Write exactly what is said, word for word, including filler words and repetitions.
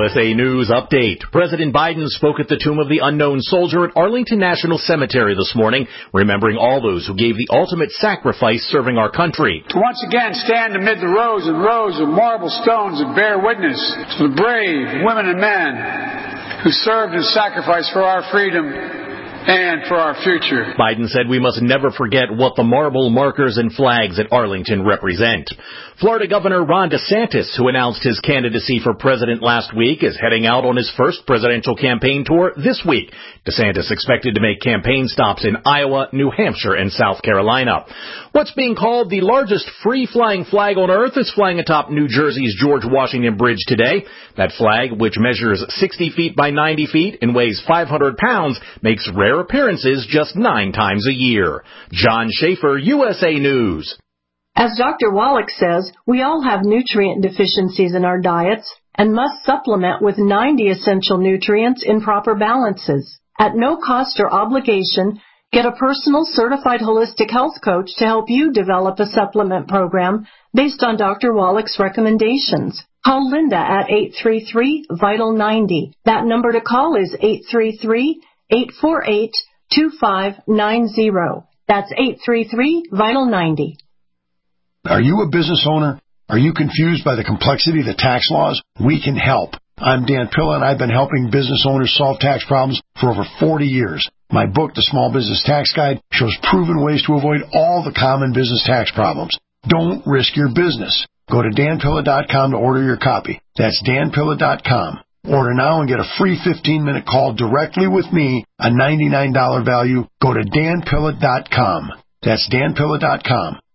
U S A News Update. President Biden spoke at the Tomb of the Unknown Soldier at Arlington National Cemetery this morning, remembering all those who gave the ultimate sacrifice serving our country. To once again stand amid the rows and rows of marble stones that bear witness to the brave women and men who served and sacrificed for our freedom and for our future. Biden said we must never forget what the marble markers and flags at Arlington represent. Florida Governor Ron DeSantis, who announced his candidacy for president last week, is heading out on his first presidential campaign tour this week. DeSantis expected to make campaign stops in Iowa, New Hampshire, and South Carolina. What's being called the largest free-flying flag on Earth is flying atop New Jersey's George Washington Bridge today. That flag, which measures sixty feet by ninety feet and weighs five hundred pounds, makes rare appearances just nine times a year. John Schaefer, U S A News. As Doctor Wallach says, we all have nutrient deficiencies in our diets and must supplement with ninety essential nutrients in proper balances. At no cost or obligation, get a personal certified holistic health coach to help you develop a supplement program based on Doctor Wallach's recommendations. Call Linda at eight three three, vital ninety. That number to call is eight three three, eight four eight, two five nine zero. That's eight three three, vital ninety. Are you a business owner? Are you confused by the complexity of the tax laws? We can help. I'm Dan Pilla, and I've been helping business owners solve tax problems for over forty years. My book, The Small Business Tax Guide, shows proven ways to avoid all the common business tax problems. Don't risk your business. Go to dan pilla dot com to order your copy. That's dan pilla dot com. Order now and get a free fifteen-minute call directly with me, a ninety-nine dollars value. Go to dan pilla dot com. That's dan pilla dot com.